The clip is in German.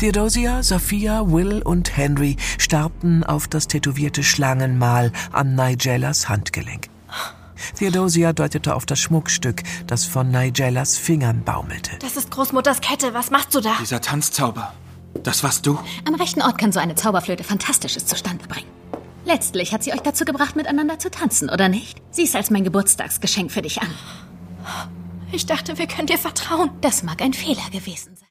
Theodosia, Sophia, Will und Henry starrten auf das tätowierte Schlangenmal an Nigellas Handgelenk. Theodosia deutete auf das Schmuckstück, das von Nigellas Fingern baumelte. Das ist Großmutters Kette. Was machst du da? Dieser Tanzzauber. Das warst du? Am rechten Ort kann so eine Zauberflöte Fantastisches zustande bringen. Letztlich hat sie euch dazu gebracht, miteinander zu tanzen, oder nicht? Sieh's als mein Geburtstagsgeschenk für dich an. Ich dachte, wir können dir vertrauen. Das mag ein Fehler gewesen sein.